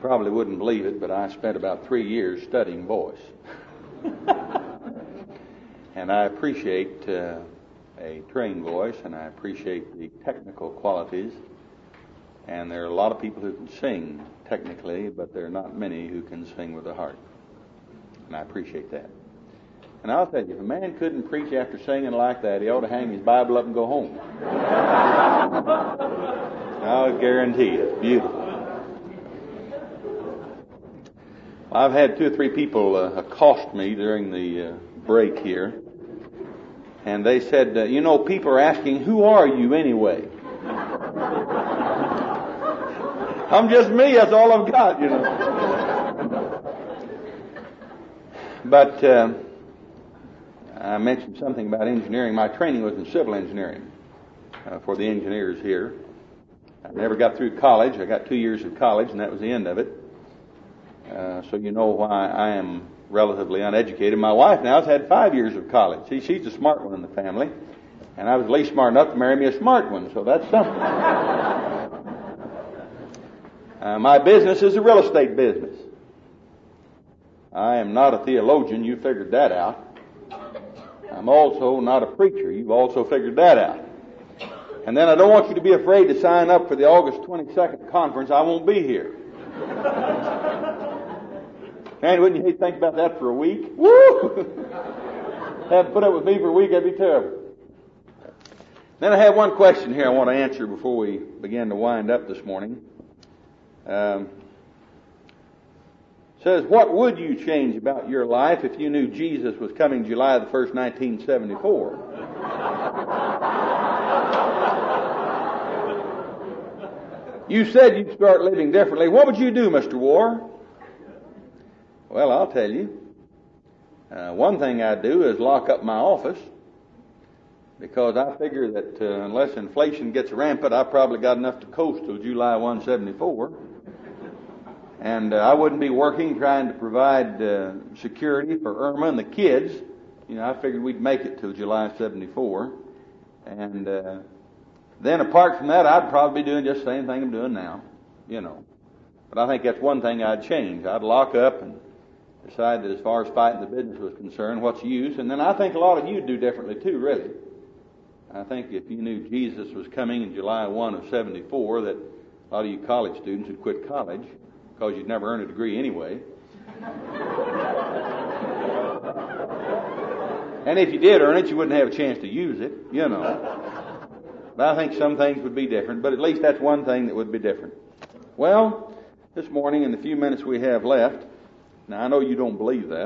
probably wouldn't believe it, but I spent about 3 years studying voice. And I appreciate a trained voice, and I appreciate the technical qualities. And there are a lot of people who can sing technically, but there are not many who can sing with the heart. And I appreciate that. And I'll tell you, if a man couldn't preach after singing like that, he ought to hang his Bible up and go home. I'll guarantee you, it's beautiful. I've had 2 or 3 people accost me during the break here. And they said, people are asking, who are you anyway? I'm just me, that's all I've got, But I mentioned something about engineering. My training was in civil engineering for the engineers here. I never got through college. I got 2 years of college, and that was the end of it. So you know why I am relatively uneducated. My wife now has had 5 years of college. See, she's the smart one in the family, and I was at least smart enough to marry me a smart one, so that's something. My business is a real estate business. I am not a theologian. You figured that out. I'm also not a preacher. You've also figured that out. And then I don't want you to be afraid to sign up for the August 22nd conference. I won't be here. And wouldn't you hate to think about that for a week? Woo! Have to put up with me for a week, that'd be terrible. Then I have one question here I want to answer before we begin to wind up this morning. Says, what would you change about your life if you knew Jesus was coming July the 1st, 1974? You said you'd start living differently. What would you do, Mr. War? Well, I'll tell you. One thing I'd do is lock up my office, because I figure that unless inflation gets rampant, I probably got enough to coast till July 174. And I wouldn't be working trying to provide security for Irma and the kids. I figured we'd make it till July 74. And then apart from that, I'd probably be doing just the same thing I'm doing now, But I think that's one thing I'd change. I'd lock up and decide that as far as fighting the business was concerned, what's the use? And then I think a lot of you'd do differently too, really. I think if you knew Jesus was coming in July 1 of 74, that a lot of you college students would quit college, because you'd never earn a degree anyway. And if you did earn it, you wouldn't have a chance to use it, But I think some things would be different, but at least that's one thing that would be different. Well, this morning, in the few minutes we have left, now I know you don't believe that,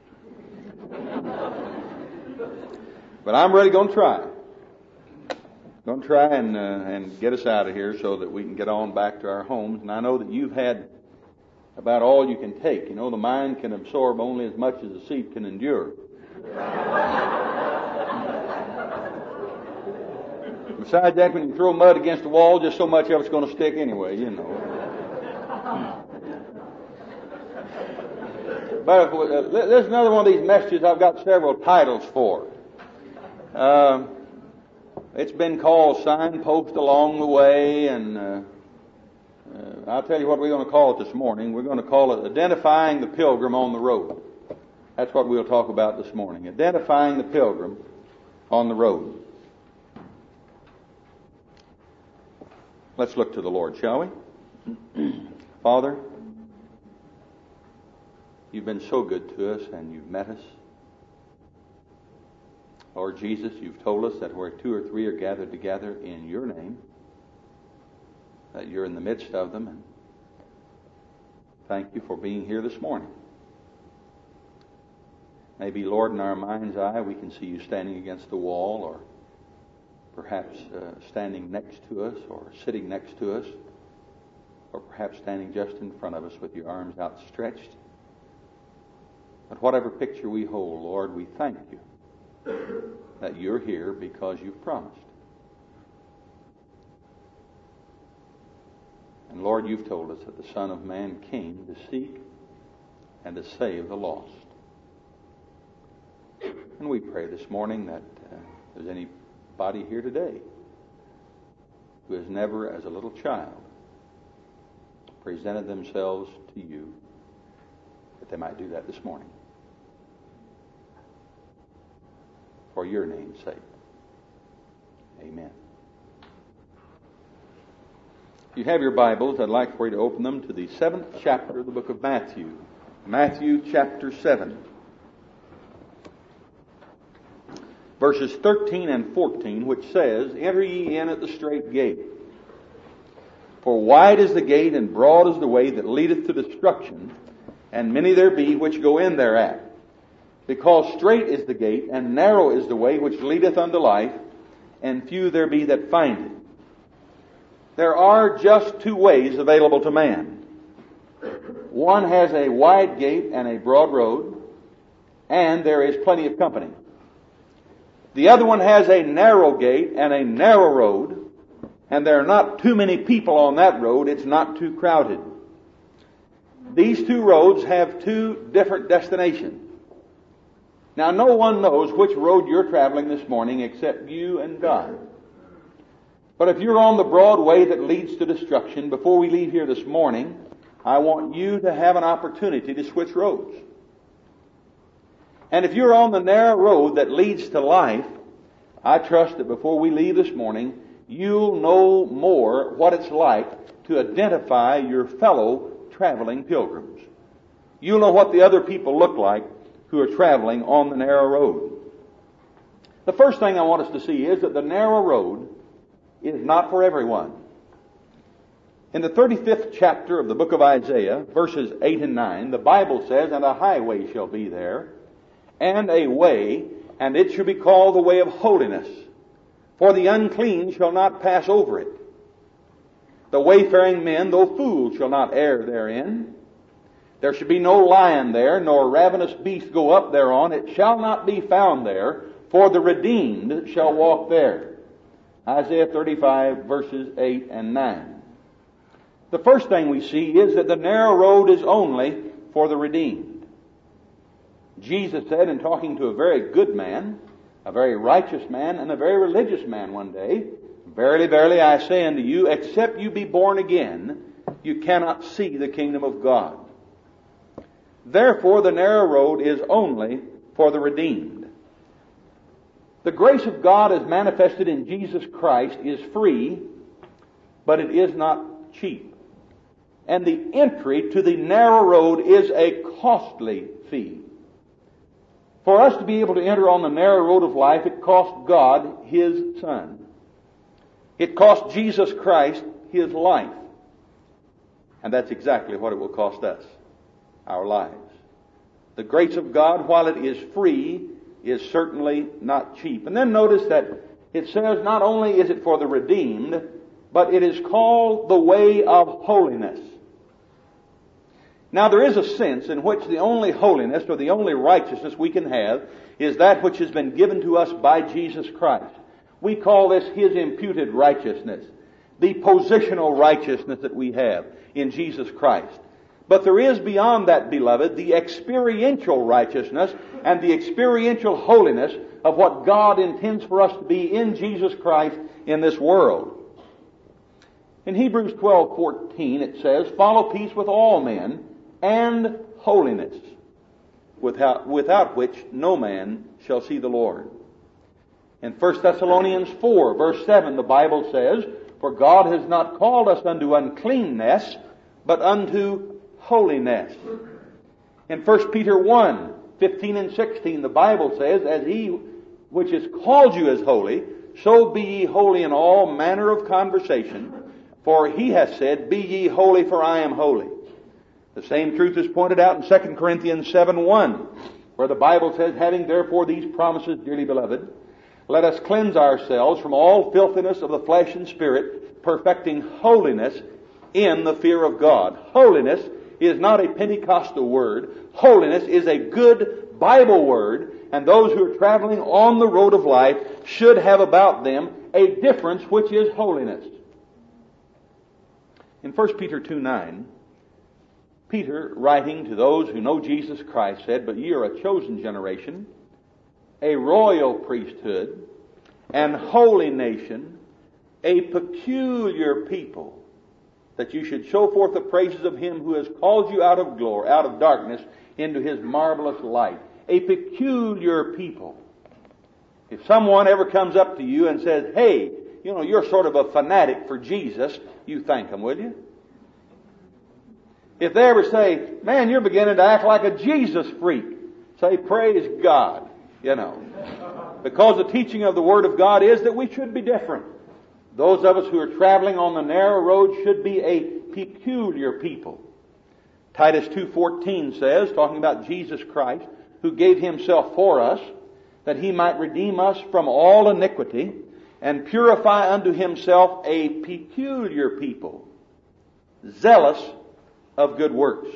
but I'm really going to try. Going to try and get us out of here so that we can get on back to our homes. And I know that you've had about all you can take. The mind can absorb only as much as the seat can endure. Besides that, when you throw mud against the wall, just so much of it's going to stick anyway, But there's another one of these messages I've got several titles for. It's been called Signpost Along the Way, and I'll tell you what we're going to call it this morning. We're going to call it Identifying the Pilgrim on the Road. That's what we'll talk about this morning. Identifying the Pilgrim on the Road. Let's look to the Lord, shall we? Father, you've been so good to us, and you've met us. Lord Jesus, you've told us that where 2 or 3 are gathered together in your name, that you're in the midst of them. And thank you for being here this morning. Maybe, Lord, in our mind's eye, we can see you standing against the wall, or perhaps standing next to us, or sitting next to us, or perhaps standing just in front of us with your arms outstretched. But whatever picture we hold, Lord, we thank you that you're here because you've promised. And Lord, you've told us that the Son of Man came to seek and to save the lost. And we pray this morning that if there's anybody here today who has never, as a little child, presented themselves to you, that they might do that this morning. For your name's sake. Amen. If you have your Bibles, I'd like for you to open them to the 7th chapter of the book of Matthew. Matthew chapter 7. Verses 13 and 14, which says, Enter ye in at the strait gate. For wide is the gate, and broad is the way that leadeth to destruction, and many there be which go in thereat. Because strait is the gate, and narrow is the way which leadeth unto life, and few there be that find it. There are just two ways available to man. One has a wide gate and a broad road, and there is plenty of company. The other one has a narrow gate and a narrow road, and there are not too many people on that road. It's not too crowded. These two roads have two different destinations. Now, no one knows which road you're traveling this morning except you and God. But if you're on the broad way that leads to destruction, before we leave here this morning, I want you to have an opportunity to switch roads. And if you're on the narrow road that leads to life, I trust that before we leave this morning, you'll know more what it's like to identify your fellow traveling pilgrims. You'll know what the other people look like who are traveling on the narrow road. The first thing I want us to see is that the narrow road is not for everyone. In the 35th chapter of the book of Isaiah, verses 8 and 9, the Bible says, And a highway shall be there, and a way, and it shall be called the way of holiness. For the unclean shall not pass over it. The wayfaring men, though fools, shall not err therein. There shall be no lion there, nor ravenous beast go up thereon. It shall not be found there, for the redeemed shall walk there. Isaiah 35, verses 8 and 9. The first thing we see is that the narrow road is only for the redeemed. Jesus said in talking to a very good man, a very righteous man, and a very religious man one day, Verily, verily, I say unto you, except you be born again, you cannot see the kingdom of God. Therefore, the narrow road is only for the redeemed. The grace of God as manifested in Jesus Christ is free, but it is not cheap. And the entry to the narrow road is a costly fee. For us to be able to enter on the narrow road of life, it cost God His Son. It cost Jesus Christ His life. And that's exactly what it will cost us, our lives. The grace of God, while it is free, is certainly not cheap. And then notice that it says not only is it for the redeemed, but it is called the way of holiness. Now there is a sense in which the only holiness or the only righteousness we can have is that which has been given to us by Jesus Christ. We call this His imputed righteousness, the positional righteousness that we have in Jesus Christ. But there is beyond that, beloved, the experiential righteousness and the experiential holiness of what God intends for us to be in Jesus Christ in this world. In Hebrews 12:14 it says, Follow peace with all men and holiness, without which no man shall see the Lord. In 1 Thessalonians 4, verse 7, the Bible says, For God has not called us unto uncleanness, but unto holiness. In 1 Peter 1, 15 and 16, the Bible says, As He which has called you is holy, so be ye holy in all manner of conversation, for He hath said, Be ye holy, for I am holy. The same truth is pointed out in 2 Corinthians 7:1, where the Bible says, Having therefore these promises, dearly beloved, let us cleanse ourselves from all filthiness of the flesh and spirit, perfecting holiness in the fear of God. Holiness is not a Pentecostal word. Holiness is a good Bible word, and those who are traveling on the road of life should have about them a difference which is holiness. In 1 Peter 2:9, Peter, writing to those who know Jesus Christ, said, But ye are a chosen generation, a royal priesthood, an holy nation, a peculiar people, that you should show forth the praises of Him who has called you out of glory, out of darkness, into His marvelous light. A peculiar people. If someone ever comes up to you and says, hey, you're sort of a fanatic for Jesus, you thank them, will you? If they ever say, man, you're beginning to act like a Jesus freak, say, praise God, Because the teaching of the Word of God is that we should be different. Those of us who are traveling on the narrow road should be a peculiar people. Titus 2:14 says, talking about Jesus Christ, who gave Himself for us, that He might redeem us from all iniquity, and purify unto Himself a peculiar people, zealous of good works.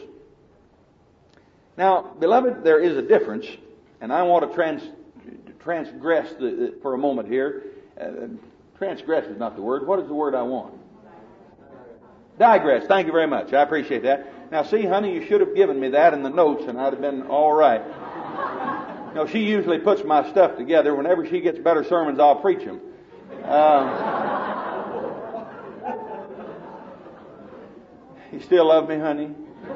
Now, beloved, there is a difference, and I want to transgress for a moment here. Transgress is not the word. What is the word I want? Digress. Thank you very much. I appreciate that. Now, see, honey, you should have given me that in the notes, and I'd have been all right. She usually puts my stuff together. Whenever she gets better sermons, I'll preach them. You still love me, honey?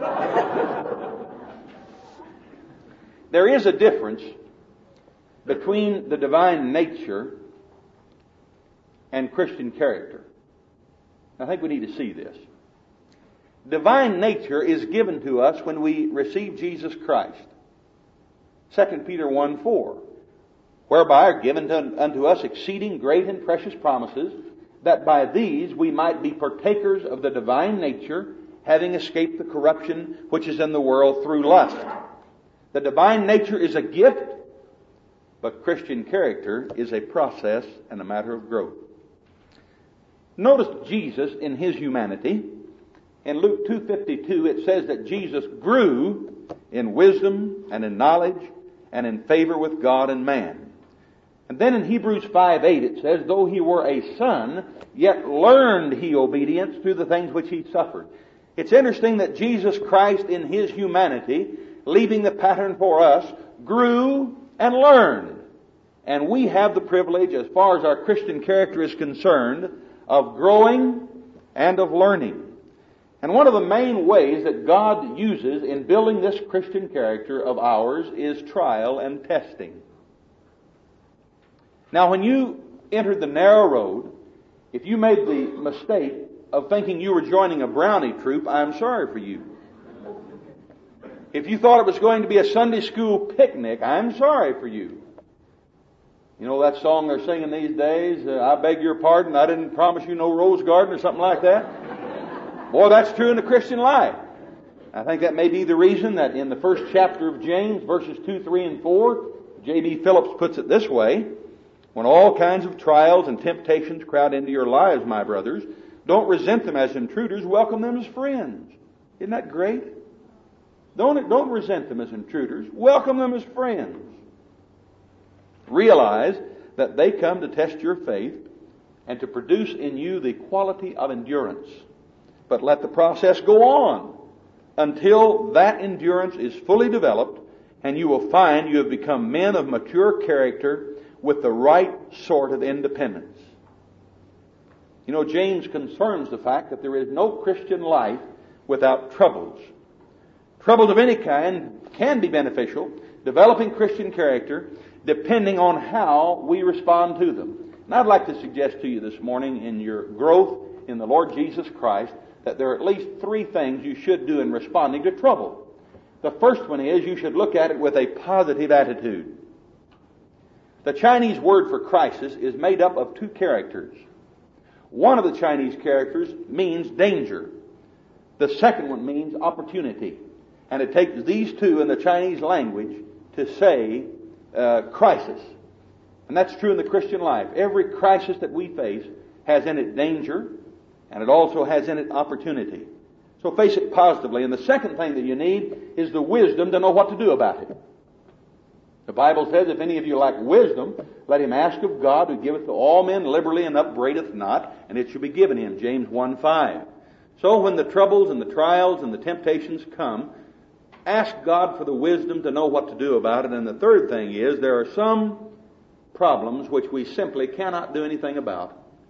There is a difference between the divine nature and Christian character. I think we need to see this. Divine nature is given to us when we receive Jesus Christ. 2 Peter 1:4, whereby are given unto us exceeding great and precious promises, that by these we might be partakers of the divine nature, having escaped the corruption which is in the world through lust. The divine nature is a gift, but Christian character is a process and a matter of growth. Notice Jesus in His humanity. In Luke 2:52 it says that Jesus grew in wisdom and in knowledge and in favor with God and man. And then in Hebrews 5:8 it says, though He were a son, yet learned He obedience through the things which He suffered. It's interesting that Jesus Christ in His humanity, leaving the pattern for us, grew and learned. And we have the privilege, as far as our Christian character is concerned, of growing and of learning. And one of the main ways that God uses in building this Christian character of ours is trial and testing. Now, when you entered the narrow road, if you made the mistake of thinking you were joining a brownie troop, I'm sorry for you. If you thought it was going to be a Sunday school picnic, I'm sorry for you. You know that song they're singing these days, I beg your pardon, I didn't promise you no rose garden, or something like that? Boy, that's true in the Christian life. I think that may be the reason that in the first chapter of James, verses 2, 3, and 4, J.B. Phillips puts it this way: when all kinds of trials and temptations crowd into your lives, my brothers, don't resent them as intruders, welcome them as friends. Isn't that great? Don't resent them as intruders, welcome them as friends. Realize that they come to test your faith and to produce in you the quality of endurance. But let the process go on until that endurance is fully developed, and you will find you have become men of mature character with the right sort of independence. You know, James confirms the fact that there is no Christian life without troubles. Troubles of any kind can be beneficial, developing Christian character, depending on how we respond to them. And I'd like to suggest to you this morning, in your growth in the Lord Jesus Christ, that there are at least 3 things you should do in responding to trouble. The first one is you should look at it with a positive attitude. The Chinese word for crisis is made up of 2 characters. One of the Chinese characters means danger. The second one means opportunity. And it takes these 2 in the Chinese language to say crisis. And that's true in the Christian life. Every crisis that we face has in it danger, and it also has in it opportunity. So face it positively. And the second thing that you need is the wisdom to know what to do about it. The Bible says, if any of you lack wisdom, let him ask of God, who giveth to all men liberally and upbraideth not, and it shall be given him. James 1:5. So when the troubles and the trials and the temptations come, ask God for the wisdom to know what to do about it. And the third thing is, there are some problems which we simply cannot do anything about.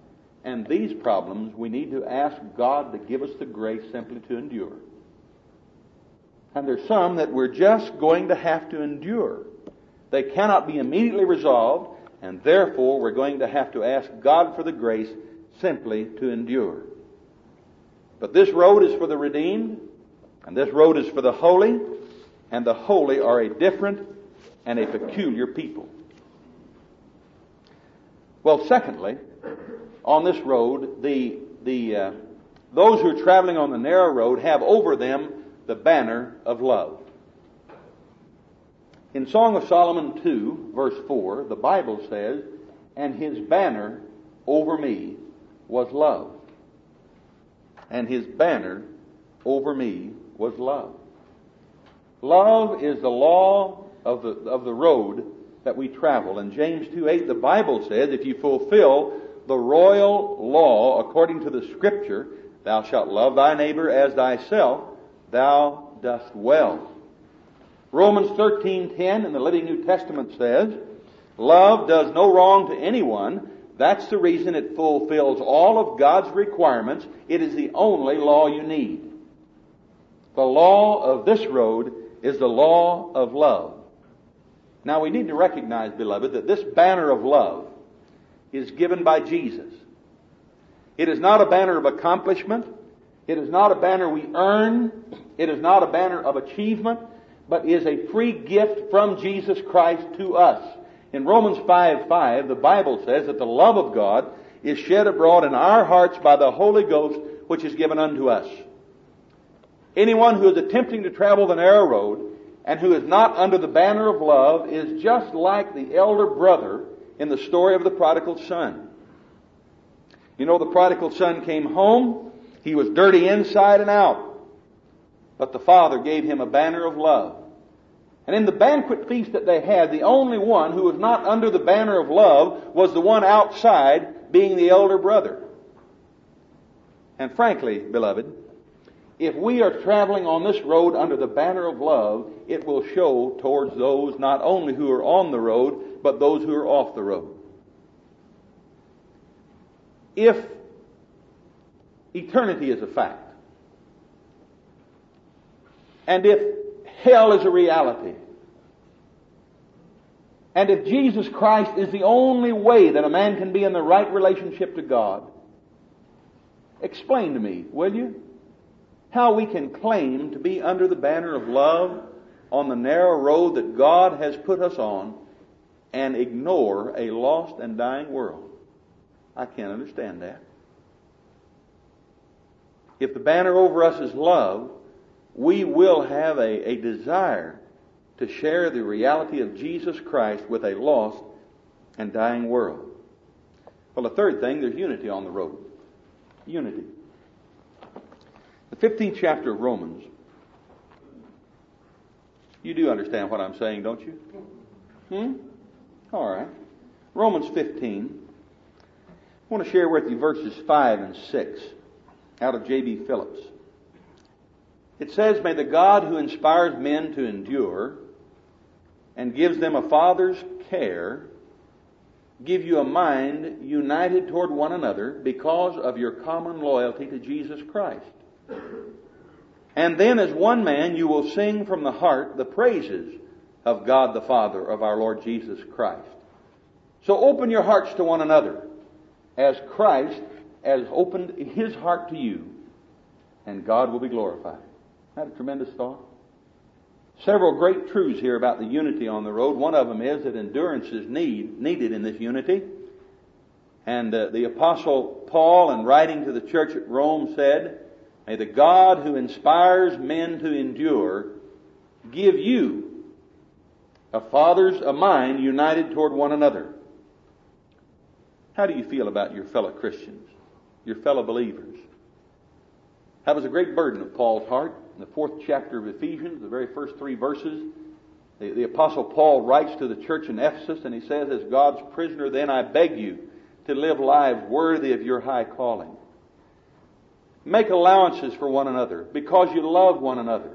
And these problems we need to ask God to give us the grace simply to endure. And there's some that we're just going to have to endure. They cannot be immediately resolved, and therefore we're going to have to ask God for the grace simply to endure. But this road is for the redeemed, and this road is for the holy, and the holy are a different and a peculiar people. Well, secondly, on this road, those who are traveling on the narrow road have over them the banner of love. In Song of Solomon 2, verse 4, the Bible says, "And his banner over me was love." And his banner over me was love. Love is the law of the road that we travel. In James 2:8, the Bible says, if you fulfill the royal law according to the Scripture, thou shalt love thy neighbor as thyself, thou dost well. Romans 13:10 in the Living New Testament says, love does no wrong to anyone. That's the reason it fulfills all of God's requirements. It is the only law you need. The law of this road is the law of love. Now we need to recognize, beloved, that this banner of love is given by Jesus. It is not a banner of accomplishment. It is not a banner we earn. It is not a banner of achievement, but is a free gift from Jesus Christ to us. In Romans 5:5, the Bible says that the love of God is shed abroad in our hearts by the Holy Ghost, which is given unto us. Anyone who is attempting to travel the narrow road and who is not under the banner of love is just like the elder brother in the story of the prodigal son. You know, the prodigal son came home. He was dirty inside and out. But the father gave him a banner of love. And in the banquet feast that they had, the only one who was not under the banner of love was the one outside, being the elder brother. And frankly, beloved, if we are traveling on this road under the banner of love, it will show towards those not only who are on the road, but those who are off the road. If eternity is a fact, and if hell is a reality, and if Jesus Christ is the only way that a man can be in the right relationship to God, explain to me, will you, how we can claim to be under the banner of love on the narrow road that God has put us on and ignore a lost and dying world. I can't understand that. If the banner over us is love, we will have a desire to share the reality of Jesus Christ with a lost and dying world. Well, the third thing, there's unity on the road. Unity. The 15th chapter of Romans. You do understand what I'm saying, don't you? All right. Romans 15. I want to share with you verses 5 and 6 out of J.B. Phillips. It says, "May the God who inspires men to endure and gives them a father's care give you a mind united toward one another because of your common loyalty to Jesus Christ. And then as one man you will sing from the heart the praises of God the Father of our Lord Jesus Christ." So open your hearts to one another as Christ has opened His heart to you, and God will be glorified. Isn't that a tremendous thought? Several great truths here about the unity on the road. One of them is that endurance is needed in this unity. And the Apostle Paul, in writing to the church at Rome, said, "May the God who inspires men to endure give you a mind united toward one another." How do you feel about your fellow Christians, your fellow believers? That was a great burden of Paul's heart. In the 4th chapter of Ephesians, the very first 3 verses, the Apostle Paul writes to the church in Ephesus, and he says, "As God's prisoner, then I beg you to live lives worthy of your high calling. Make allowances for one another because you love one another.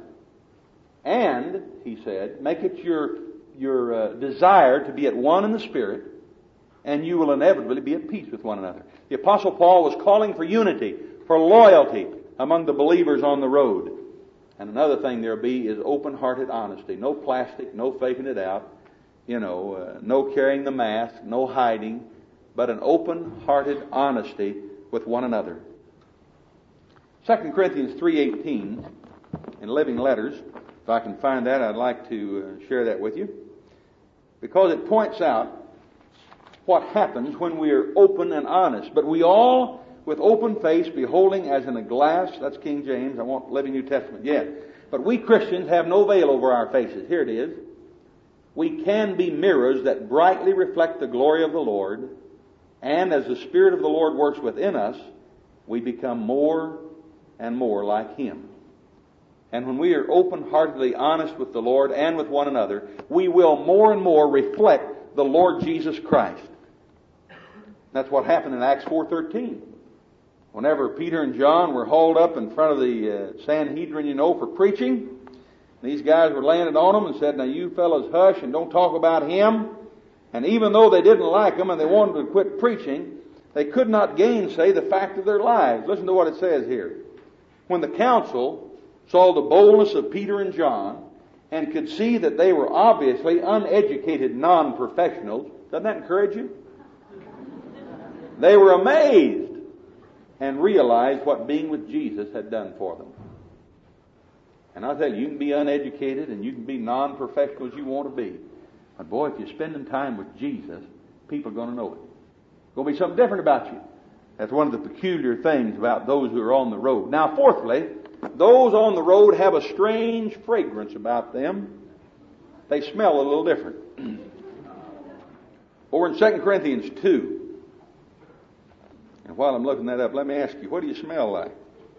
And," he said, "make it your desire to be at one in the Spirit, and you will inevitably be at peace with one another. The Apostle Paul was calling for unity, for loyalty among the believers on the road. And another thing there'll be is open-hearted honesty. No plastic, no faking it out, no carrying the mask, no hiding, but an open-hearted honesty with one another. 2 Corinthians 3:18 in Living Letters, if I can find that, I'd like to share that with you, because it points out what happens when we are open and honest. But we all, with open face, beholding as in a glass, that's King James, I want Living New Testament, yes. But we Christians have no veil over our faces. Here it is. We can be mirrors that brightly reflect the glory of the Lord, and as the Spirit of the Lord works within us, we become more and more like Him. And when we are open-heartedly honest with the Lord and with one another, we will more and more reflect the Lord Jesus Christ. That's what happened in Acts 4:13. Whenever Peter and John were hauled up in front of the Sanhedrin, for preaching, these guys were laying it on them and said, "Now you fellows hush and don't talk about him." And even though they didn't like him and they wanted to quit preaching, they could not gainsay the fact of their lives. Listen to what it says here. When the council saw the boldness of Peter and John and could see that they were obviously uneducated non-professionals, doesn't that encourage you? They were amazed and realized what being with Jesus had done for them. And I'll tell you, you can be uneducated and you can be non-professional as you want to be. But boy, if you're spending time with Jesus, people are going to know it. There's going to be something different about you. That's one of the peculiar things about those who are on the road. Now, fourthly, those on the road have a strange fragrance about them. They smell a little different. Over in 2 Corinthians 2. And while I'm looking that up, let me ask you, what do you smell like?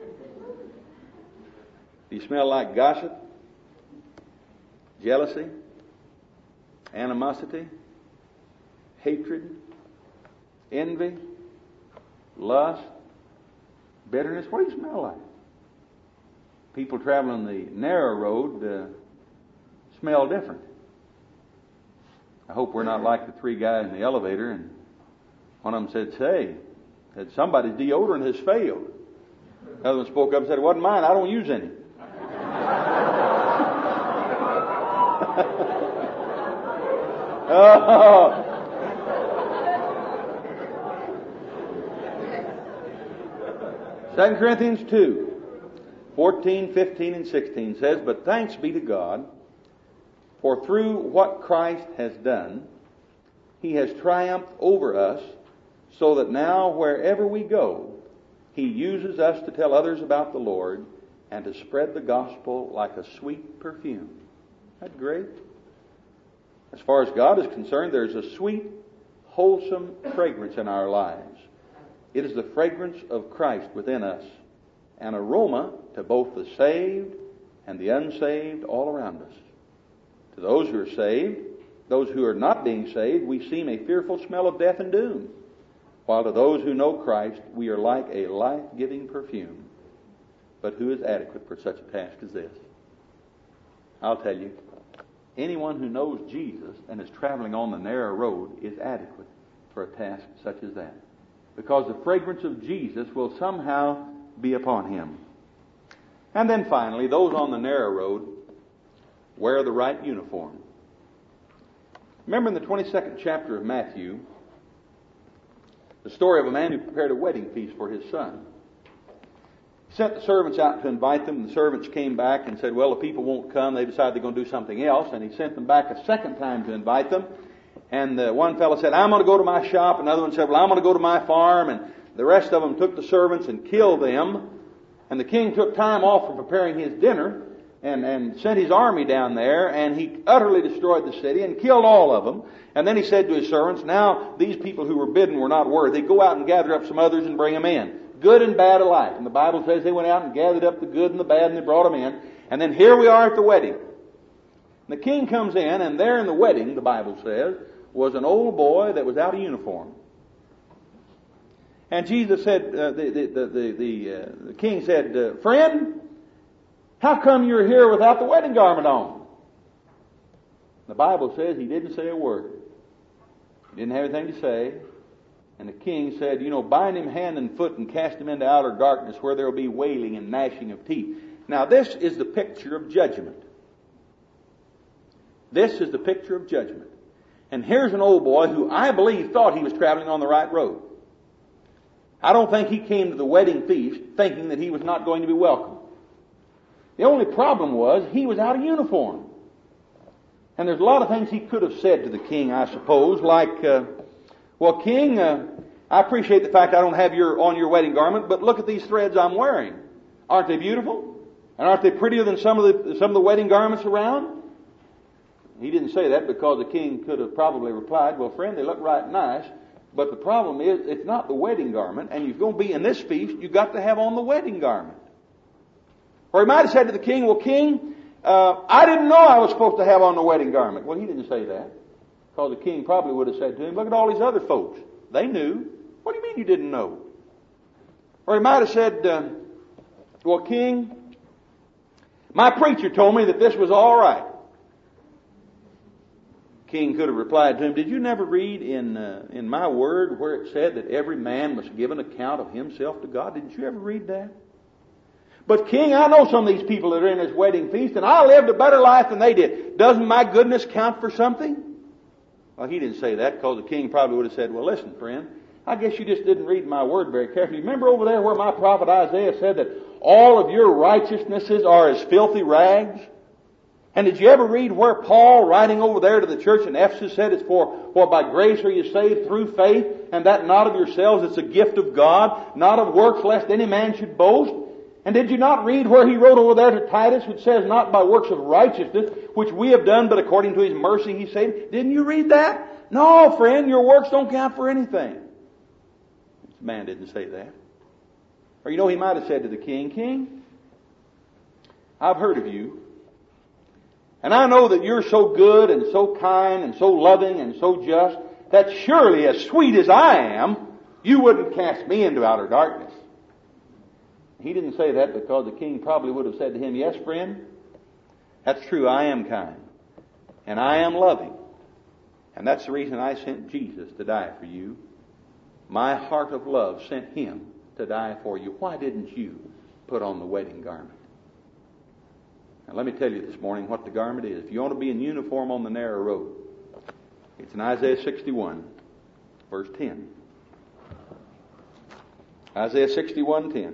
Do you smell like gossip? Jealousy? Animosity? Hatred? Envy? Lust? Bitterness? What do you smell like? People traveling the narrow road smell different. I hope we're not like the three guys in the elevator and one of them said, "Say, somebody's deodorant has failed." The other one spoke up and said, "It wasn't mine, I don't use any." Oh. Second Corinthians 2:14, 15, and 16 says, "But thanks be to God, for through what Christ has done, He has triumphed over us, so that now wherever we go, He uses us to tell others about the Lord and to spread the gospel like a sweet perfume." Isn't that great? As far as God is concerned, there's a sweet, wholesome fragrance in our lives. It is the fragrance of Christ within us, an aroma to both the saved and the unsaved all around us. To those who are saved, those who are not being saved, we seem a fearful smell of death and doom. While to those who know Christ, we are like a life-giving perfume. But who is adequate for such a task as this? I'll tell you, anyone who knows Jesus and is traveling on the narrow road is adequate for a task such as that. Because the fragrance of Jesus will somehow be upon him. And then finally, those on the narrow road wear the right uniform. Remember in the 22nd chapter of Matthew, the story of a man who prepared a wedding feast for his son. He sent the servants out to invite them. The servants came back and said, well, the people won't come. They decided they're going to do something else. And he sent them back a second time to invite them. And one fellow said, I'm going to go to my shop. Another one said, well, I'm going to go to my farm. And the rest of them took the servants and killed them. And the king took time off from preparing his dinner and sent his army down there. And he utterly destroyed the city and killed all of them. And then he said to his servants, now these people who were bidden were not worthy. Go out and gather up some others and bring them in. Good and bad alike. And the Bible says they went out and gathered up the good and the bad and they brought them in. And then here we are at the wedding. And the king comes in, and there in the wedding, the Bible says, was an old boy that was out of uniform. And Jesus said, the king said, friend, how come you're here without the wedding garment on? The Bible says he didn't say a word. He didn't have anything to say. And the king said, bind him hand and foot and cast him into outer darkness where there will be wailing and gnashing of teeth. Now this is the picture of judgment. This is the picture of judgment. And here's an old boy who I believe thought he was traveling on the right road. I don't think he came to the wedding feast thinking that he was not going to be welcome. The only problem was he was out of uniform. And there's a lot of things he could have said to the king, I suppose, like, well, king, I appreciate the fact I don't have on your wedding garment, but look at these threads I'm wearing. Aren't they beautiful? And aren't they prettier than some of the wedding garments around? He didn't say that because the king could have probably replied, well, friend, they look right nice, but the problem is it's not the wedding garment, and you're going to be in this feast, you've got to have on the wedding garment. Or he might have said to the king, well, king, I didn't know I was supposed to have on the wedding garment. Well, he didn't say that. Because the king probably would have said to him, look at all these other folks. They knew. What do you mean you didn't know? Or he might have said, well, king, my preacher told me that this was all right. King could have replied to him, did you never read in my word where it said that every man must give an account of himself to God? Didn't you ever read that? But king, I know some of these people that are in this wedding feast, and I lived a better life than they did. Doesn't my goodness count for something? Well, he didn't say that because the king probably would have said, well, listen, friend, I guess you just didn't read my word very carefully. Remember over there where my prophet Isaiah said that all of your righteousnesses are as filthy rags? And did you ever read where Paul, writing over there to the church in Ephesus, said it's for by grace are you saved through faith, and that not of yourselves, it's a gift of God, not of works, lest any man should boast? And did you not read where he wrote over there to Titus, which says, not by works of righteousness, which we have done, but according to his mercy he saved? Didn't you read that? No, friend, your works don't count for anything. This man didn't say that. Or he might have said to the king, King, I've heard of you. And I know that you're so good and so kind and so loving and so just that surely, as sweet as I am, you wouldn't cast me into outer darkness. He didn't say that because the king probably would have said to him, yes, friend, that's true, I am kind. And I am loving. And that's the reason I sent Jesus to die for you. My heart of love sent him to die for you. Why didn't you put on the wedding garment? Now let me tell you this morning what the garment is. If you want to be in uniform on the narrow road, it's in Isaiah 61, verse 10. Isaiah 61:10.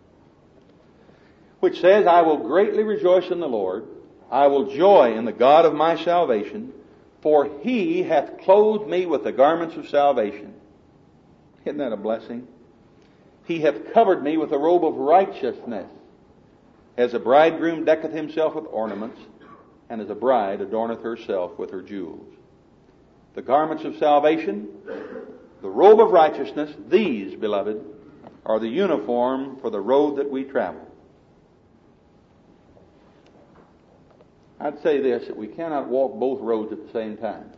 Which says, I will greatly rejoice in the Lord. I will joy in the God of my salvation, for he hath clothed me with the garments of salvation. Isn't that a blessing? He hath covered me with a robe of righteousness, as a bridegroom decketh himself with ornaments, and as a bride adorneth herself with her jewels. The garments of salvation, the robe of righteousness, these, beloved, are the uniform for the road that we travel. I'd say this, that we cannot walk both roads at the same time.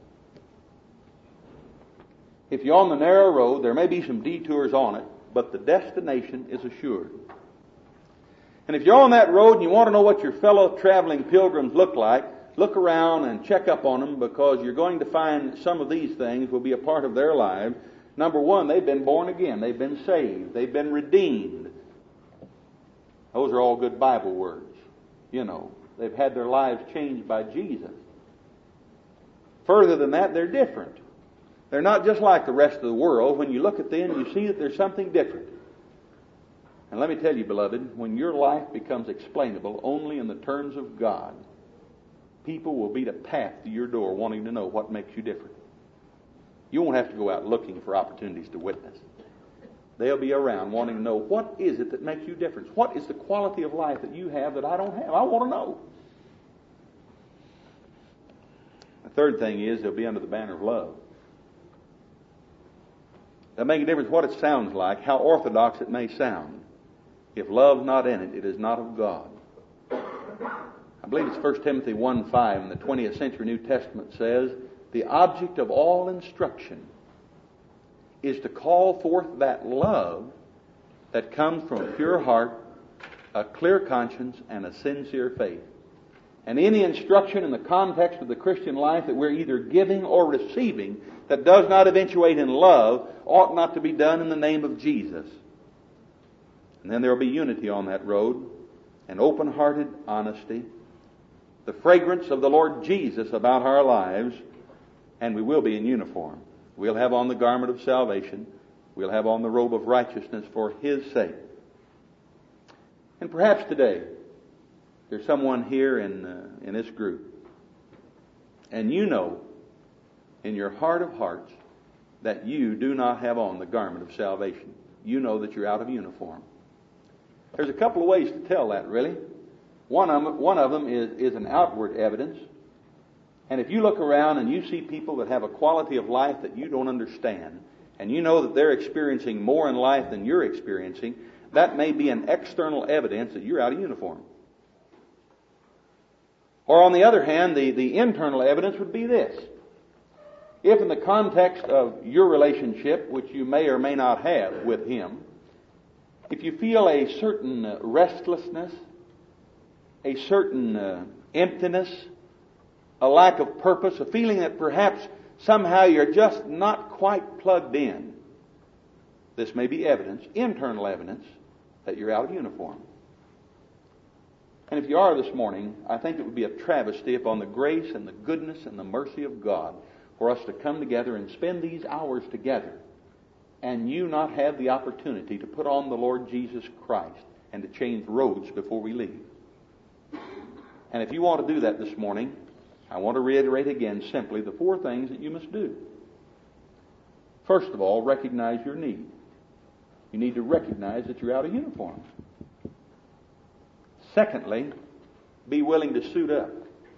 If you're on the narrow road, there may be some detours on it, but the destination is assured. And if you're on that road and you want to know what your fellow traveling pilgrims look like, look around and check up on them, because you're going to find some of these things will be a part of their lives. Number one, they've been born again. They've been saved. They've been redeemed. Those are all good Bible words. They've had their lives changed by Jesus. Further than that, they're different. They're not just like the rest of the world. When you look at them, you see that there's something different. And let me tell you, beloved, when your life becomes explainable only in the terms of God, people will beat a path to your door wanting to know what makes you different. You won't have to go out looking for opportunities to witness. They'll be around wanting to know, what is it that makes you different? What is the quality of life that you have that I don't have? I want to know. The third thing is they'll be under the banner of love. That makes a difference what it sounds like, how orthodox it may sound. If love's not in it, it is not of God. I believe it's 1 Timothy 1:5 in the 20th century New Testament says, the object of all instruction is to call forth that love that comes from a pure heart, a clear conscience, and a sincere faith. And any instruction in the context of the Christian life that we're either giving or receiving that does not eventuate in love ought not to be done in the name of Jesus. And then there will be unity on that road, and open-hearted honesty, the fragrance of the Lord Jesus about our lives, and we will be in uniform. We'll have on the garment of salvation. We'll have on the robe of righteousness for His sake. And perhaps today, there's someone here in this group, and you know in your heart of hearts that you do not have on the garment of salvation. You know that you're out of uniform. There's a couple of ways to tell that, really. One of them is an outward evidence. And if you look around and you see people that have a quality of life that you don't understand, and you know that they're experiencing more in life than you're experiencing, that may be an external evidence that you're out of uniform. Or on the other hand, the internal evidence would be this. If in the context of your relationship, which you may or may not have with Him, if you feel a certain restlessness, a certain emptiness, a lack of purpose, a feeling that perhaps somehow you're just not quite plugged in, this may be evidence, internal evidence, that you're out of uniform. And if you are this morning, I think it would be a travesty upon the grace and the goodness and the mercy of God for us to come together and spend these hours together and you not have the opportunity to put on the Lord Jesus Christ and to change roads before we leave. And if you want to do that this morning, I want to reiterate again simply the 4 things that you must do. First of all, recognize your need. You need to recognize that you're out of uniform. Secondly, be willing to suit up.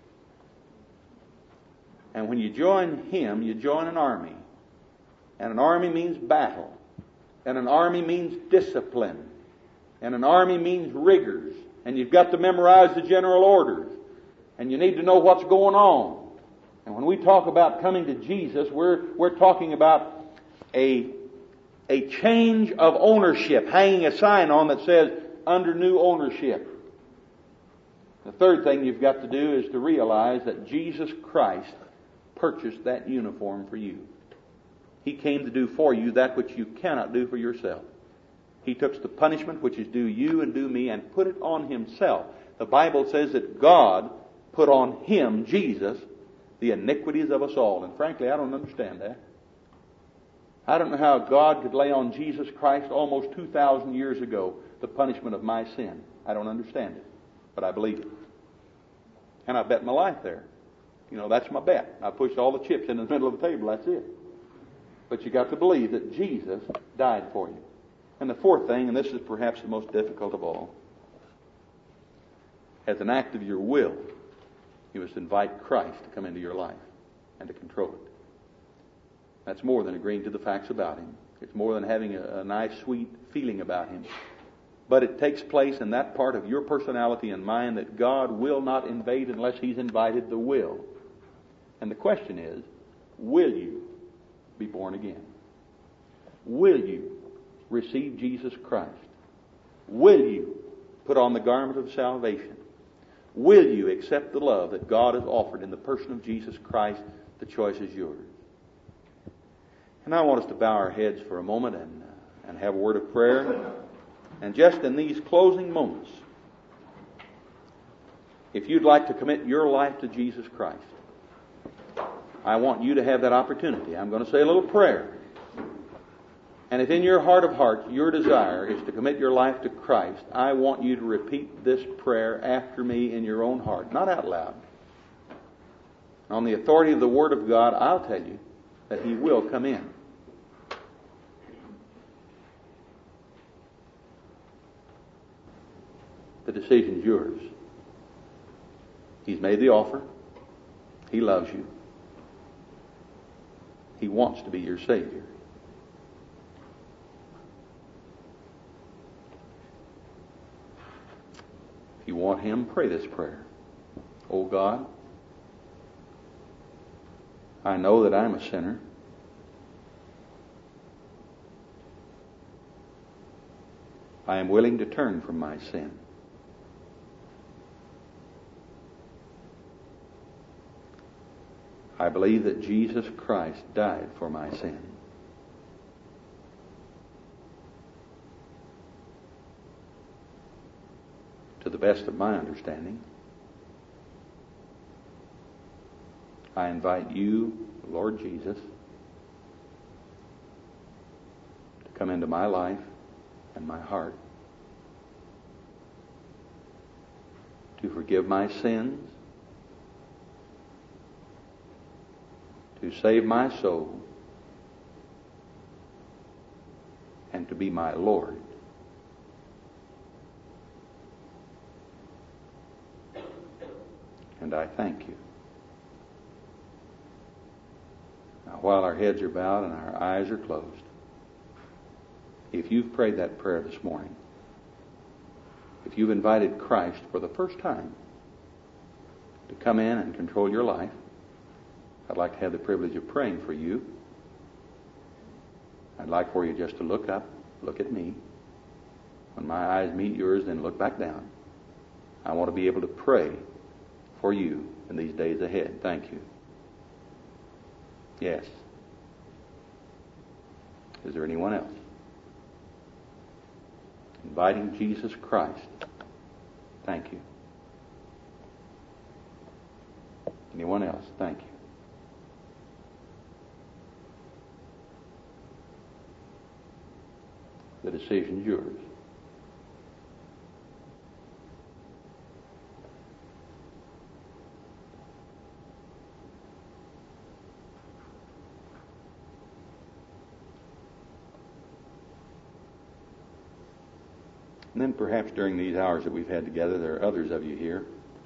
And when you join Him, you join an army. And an army means battle. And an army means discipline. And an army means rigors. And you've got to memorize the general orders. And you need to know what's going on. And when we talk about coming to Jesus, we're talking about a change of ownership, hanging a sign on that says, under new ownership. The third thing you've got to do is to realize that Jesus Christ purchased that uniform for you. He came to do for you that which you cannot do for yourself. He took the punishment which is due you and due me and put it on Himself. The Bible says that God put on Him, Jesus, the iniquities of us all. And frankly, I don't understand that. I don't know how God could lay on Jesus Christ almost 2,000 years ago the punishment of my sin. I don't understand it. But I believe it. And I bet my life there. You know, that's my bet. I pushed all the chips into the middle of the table. That's it. But you got to believe that Jesus died for you. And the fourth thing, and this is perhaps the most difficult of all, as an act of your will, you must invite Christ to come into your life and to control it. That's more than agreeing to the facts about Him. It's more than having a nice, sweet feeling about Him. But it takes place in that part of your personality and mind that God will not invade unless He's invited the will. And the question is, will you be born again? Will you receive Jesus Christ? Will you put on the garment of salvation? Will you accept the love that God has offered in the person of Jesus Christ? The choice is yours. And I want us to bow our heads for a moment and have a word of prayer. And just in these closing moments, if you'd like to commit your life to Jesus Christ, I want you to have that opportunity. I'm going to say a little prayer. And if in your heart of hearts your desire is to commit your life to Christ, I want you to repeat this prayer after me in your own heart, not out loud. On the authority of the Word of God, I'll tell you that He will come in. The decision's yours. He's made the offer. He loves you. He wants to be your Savior. If you want Him, pray this prayer. Oh God, I know that I'm a sinner. I am willing to turn from my sin. I believe that Jesus Christ died for my sin. To the best of my understanding, I invite you, Lord Jesus, to come into my life and my heart, to forgive my sins, to save my soul, and to be my Lord. And I thank you. Now, while our heads are bowed and our eyes are closed, if you've prayed that prayer this morning, if you've invited Christ for the first time to come in and control your life, I'd like to have the privilege of praying for you. I'd like for you just to look up, look at me. When my eyes meet yours, then look back down. I want to be able to pray for you in these days ahead. Thank you. Yes. Is there anyone else? Inviting Jesus Christ. Thank you. Anyone else? Thank you. The decision's yours. And then perhaps during these hours that we've had together, there are others of you here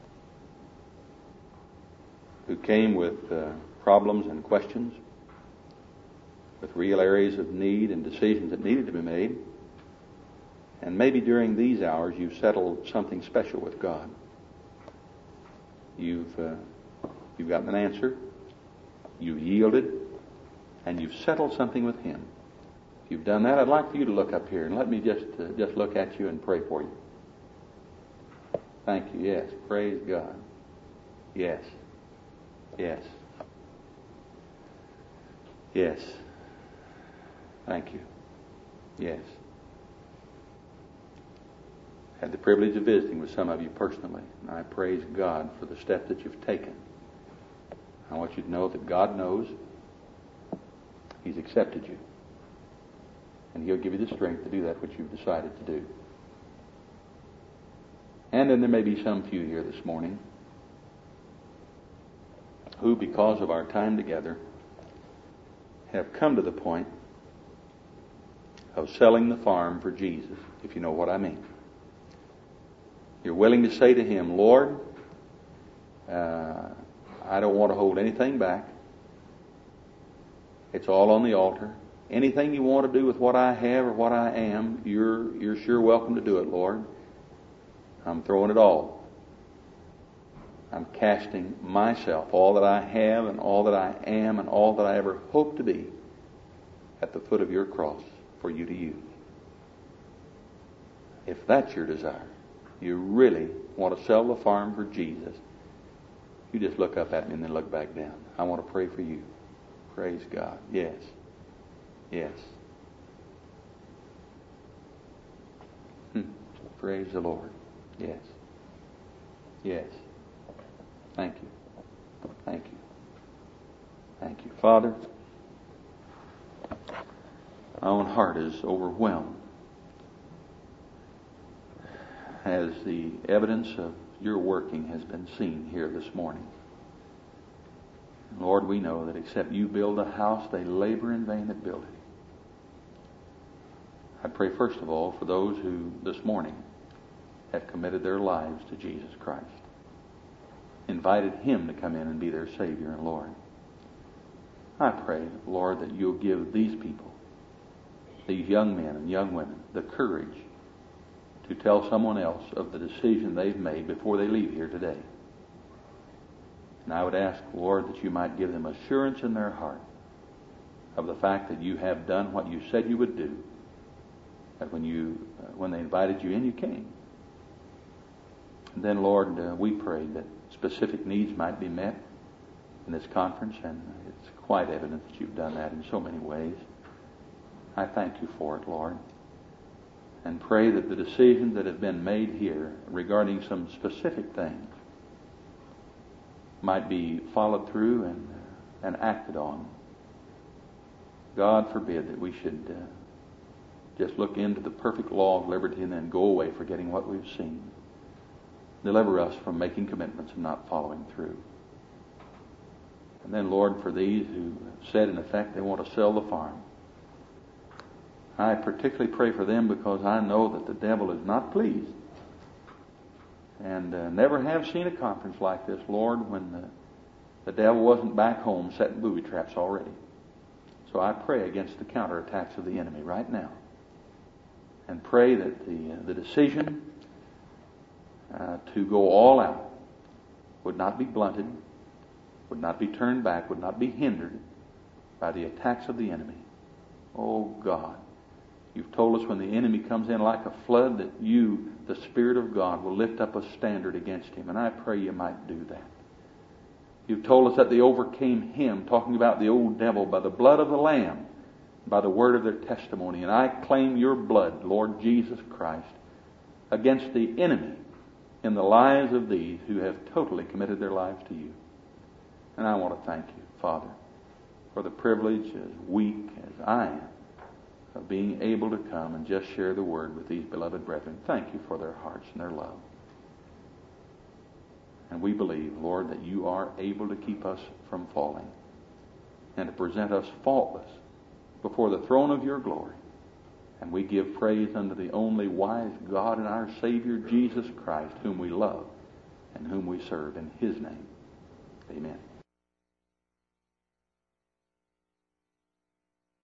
who came with problems and questions, with real areas of need and decisions that needed to be made. And maybe during these hours you've settled something special with God. You've gotten an answer, you've yielded, and you've settled something with Him. If you've done that, I'd like for you to look up here and let me just look at you and pray for you. Thank you. Yes. Praise God. Yes. Yes. Yes. Thank you. Yes. Had the privilege of visiting with some of you personally, and I praise God for the step that you've taken. I want you to know that God knows. He's accepted you. And He'll give you the strength to do that which you've decided to do. And then there may be some few here this morning who, because of our time together, have come to the point of selling the farm for Jesus, if you know what I mean. You're willing to say to Him, Lord, I don't want to hold anything back. It's all on the altar. Anything you want to do with what I have or what I am, you're sure welcome to do it, Lord. I'm throwing it all. I'm casting myself, all that I have and all that I am and all that I ever hope to be, at the foot of your cross for you to use. If that's your desire, you really want to sell the farm for Jesus, you just look up at me and then look back down. I want to pray for you. Praise God. Yes. Yes. Praise the Lord. Yes. Yes. Thank you. Thank you. Thank you. Father, my own heart is overwhelmed as the evidence of your working has been seen here this morning. Lord, we know that except you build a house, they labor in vain that build it. I pray first of all for those who this morning have committed their lives to Jesus Christ, invited Him to come in and be their Savior and Lord. I pray, Lord, that you'll give these people, these young men and young women, the courage to tell someone else of the decision they've made before they leave here today. And I would ask, Lord, that you might give them assurance in their heart of the fact that you have done what you said you would do, that when they invited you in, you came. And then, Lord, we pray that specific needs might be met, in this conference, and it's quite evident that you've done that in so many ways. I thank you for it, Lord, and pray that the decisions that have been made here regarding some specific things might be followed through and acted on. God forbid that we should just look into the perfect law of liberty and then go away forgetting what we've seen. Deliver us from making commitments and not following through. And then, Lord, for these who said in effect they want to sell the farm, I particularly pray for them because I know that the devil is not pleased. And never have seen a conference like this, Lord, when the devil wasn't back home setting booby traps already. So I pray against the counterattacks of the enemy right now. And pray that the decision to go all out would not be blunted, would not be turned back, would not be hindered by the attacks of the enemy. Oh God, you've told us when the enemy comes in like a flood that you, the Spirit of God, will lift up a standard against him. And I pray you might do that. You've told us that they overcame him, talking about the old devil, by the blood of the Lamb, by the word of their testimony. And I claim your blood, Lord Jesus Christ, against the enemy in the lives of these who have totally committed their lives to you. And I want to thank you, Father, for the privilege, as weak as I am, of being able to come and just share the word with these beloved brethren. Thank you for their hearts and their love. And we believe, Lord, that you are able to keep us from falling and to present us faultless before the throne of your glory. And we give praise unto the only wise God and our Savior, Jesus Christ, whom we love and whom we serve. In his name, amen.